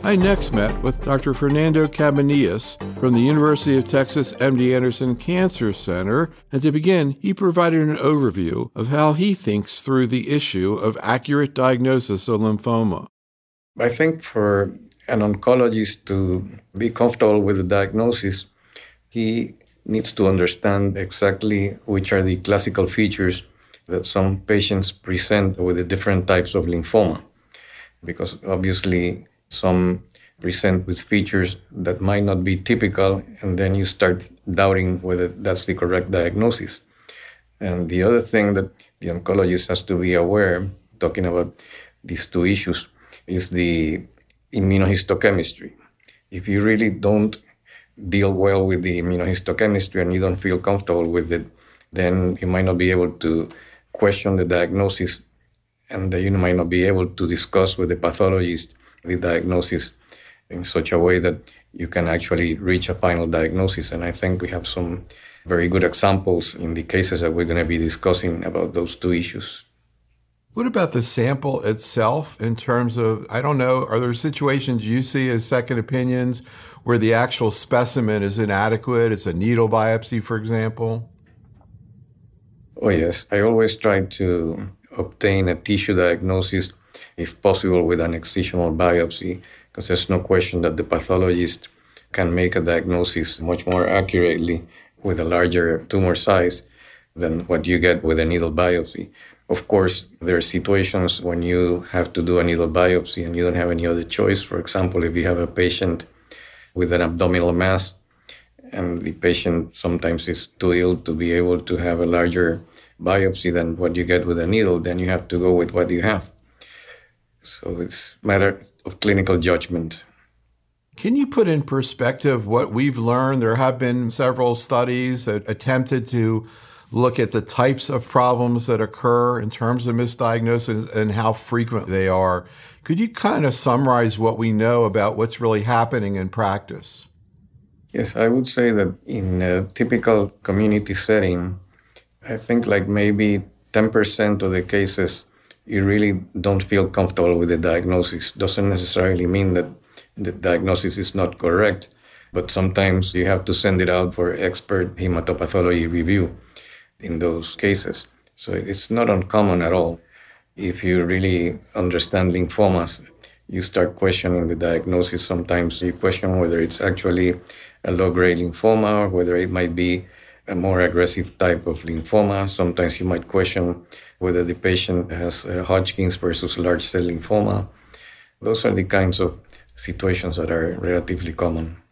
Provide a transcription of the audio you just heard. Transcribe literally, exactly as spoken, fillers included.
I next met with Doctor Fernando Cabanillas from the University of Texas M D Anderson Cancer Center, and to begin, he provided an overview of how he thinks through the issue of accurate diagnosis of lymphoma. I think for an oncologist to be comfortable with the diagnosis, he needs to understand exactly which are the classical features that some patients present with the different types of lymphoma, because obviously some present with features that might not be typical, and then you start doubting whether that's the correct diagnosis. And the other thing that the oncologist has to be aware, talking about these two issues, is the immunohistochemistry. If you really don't deal well with the immunohistochemistry and you don't feel comfortable with it, then you might not be able to question the diagnosis, and you might not be able to discuss with the pathologist the diagnosis in such a way that you can actually reach a final diagnosis. And I think we have some very good examples in the cases that we're going to be discussing about those two issues. What about the sample itself in terms of, I don't know, are there situations you see as second opinions where the actual specimen is inadequate? It's a needle biopsy, for example? Oh, yes. I always try to obtain a tissue diagnosis, if possible, with an excisional biopsy, because there's no question that the pathologist can make a diagnosis much more accurately with a larger tumor size than what you get with a needle biopsy. Of course, there are situations when you have to do a needle biopsy and you don't have any other choice. For example, if you have a patient with an abdominal mass and the patient sometimes is too ill to be able to have a larger biopsy than what you get with a needle, then you have to go with what you have. So it's a matter of clinical judgment. Can you put in perspective what we've learned? There have been several studies that attempted to look at the types of problems that occur in terms of misdiagnosis and how frequent they are. Could you kind of summarize what we know about what's really happening in practice? Yes, I would say that in a typical community setting, I think like maybe ten percent of the cases, you really don't feel comfortable with the diagnosis. Doesn't necessarily mean that the diagnosis is not correct, but sometimes you have to send it out for expert hematopathology review in those cases. So it's not uncommon at all. If you really understand lymphomas, you start questioning the diagnosis. Sometimes you question whether it's actually a low-grade lymphoma or whether it might be a more aggressive type of lymphoma. Sometimes you might question whether the patient has a Hodgkin's versus large cell lymphoma. Those are the kinds of situations that are relatively common.